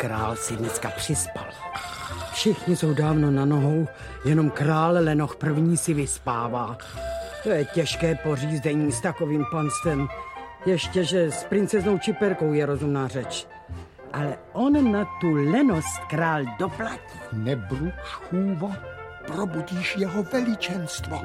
král si dneska přispal. Všichni jsou dávno na nohou, jenom král Lenoch první si vyspává. To je těžké pořízení s takovým panstvem. Ještě, že s princeznou Čiperkou je rozumná řeč. Ale on na tu lenost král doplatí. Nebruč, chůvo, probudíš jeho veličenstvo.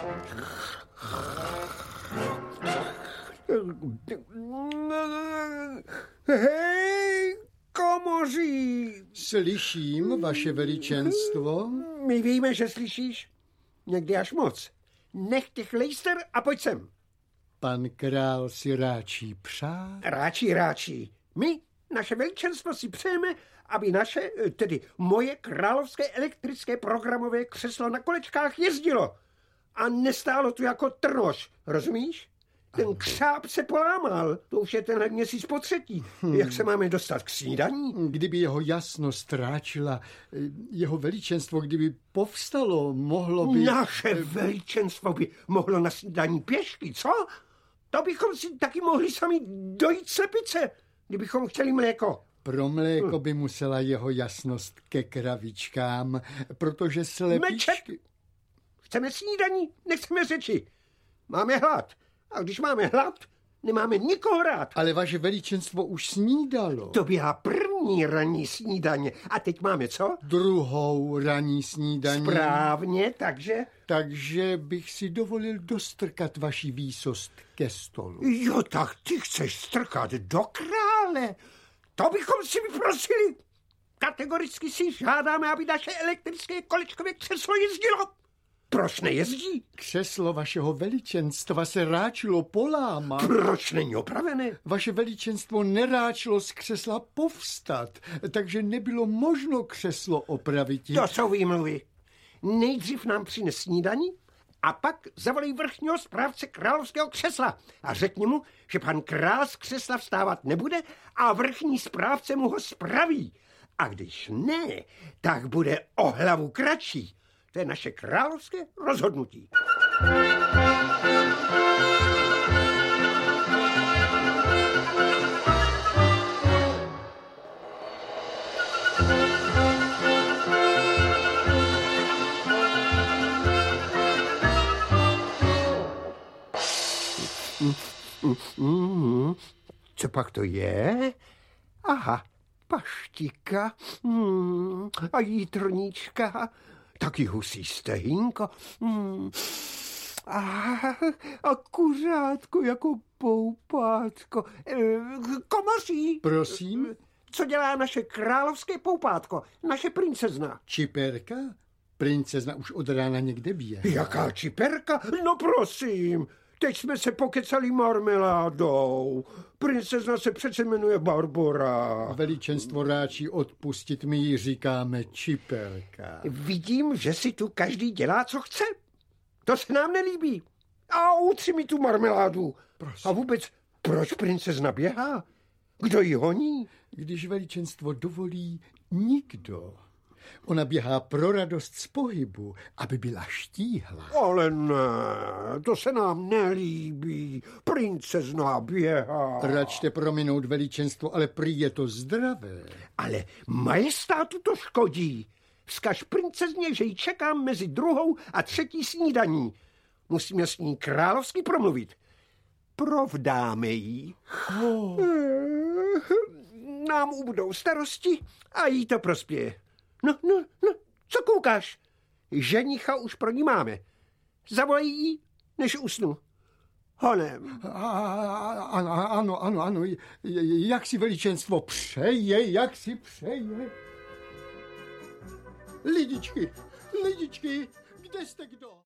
Hej, komoří! Slyším, vaše veličenstvo. My víme, že slyšíš. Někdy až moc. Nech těch lejster a pojď sem. Pan král si ráčí přát. Ráčí. My, naše veličenstvo, si přejeme, aby naše, tedy moje královské elektrické programové křeslo na kolečkách jezdilo. A nestálo tu jako trnož, rozumíš? Ten křáp se polámal, to už je tenhle měsíc po třetí. Jak se máme dostat k snídaní? Kdyby jeho jasnost ráčila, jeho veličenstvo, kdyby povstalo, mohlo by... Naše veličenstvo by mohlo na snídaní pěšky, co? To bychom si taky mohli sami dojít slepice, kdybychom chtěli mléko. Pro mléko by musela jeho jasnost ke kravičkám, protože slepičky... Meček! Chceme snídaní, nechceme řeči. Máme hlad. A když máme hlad, nemáme nikoho rád. Ale vaše veličenstvo už snídalo. To byla první ranní snídaně. A teď máme co? Druhou ranní snídaní. Správně, takže... Takže bych si dovolil dostrkat vaši výsost ke stolu. Jo, tak ty chceš strkat do krále. To bychom si vyprosili. Kategoricky si žádáme, aby naše elektrické kolečkové křeslo jezdilo. Proč nejezdí? Křeslo vašeho veličenstva se ráčilo polámat. Proč není opravené? Vaše veličenstvo neráčilo z křesla povstat, takže nebylo možno křeslo opravit. To jsou výmluvy. Nejdřív nám přines snídaní a pak zavolej vrchního správce královského křesla a řekni mu, že pan král z křesla vstávat nebude a vrchní správce mu ho spraví. A když ne, tak bude o hlavu kratší. To je naše královské rozhodnutí. Co pak to je? Aha, paštika a jítrníčka. Taky husí stehínko. A kuřátko jako poupátko. Komoří. Prosím? Co dělá naše královské poupátko? Naše princezna. Čiperka? Princezna už od rána někde běhá. Jaká čiperka? No prosím. Teď jsme se pokecali marmeládou. Princezna se přece jmenuje Barbora. Veličenstvo ráčí odpustit, my jí říkáme Čiperka. Vidím, že si tu každý dělá, co chce. To se nám nelíbí. A utři mi tu marmeládu. Prosím. A vůbec, proč princezna běhá? Kdo ji honí? Když veličenstvo dovolí, nikdo. Ona běhá pro radost z pohybu, aby byla štíhla. Ale ne, to se nám nelíbí. Princezna běhá. Račte prominout veličenstvo, ale prý je to zdravé. Ale majestátu to škodí. Vzkaž princezně, že ji čekám mezi 2. a 3. snídaní. Musíme s ní královsky promluvit. Provdáme jí. Nám ubudou starosti a jí to prospěje. No, co koukáš? Ženicha už pro ní máme. Zavolej jí, než usnu. Honem. Ano, jak si veličenstvo přeje, jak si přeje. Lidičky, kde jste kdo?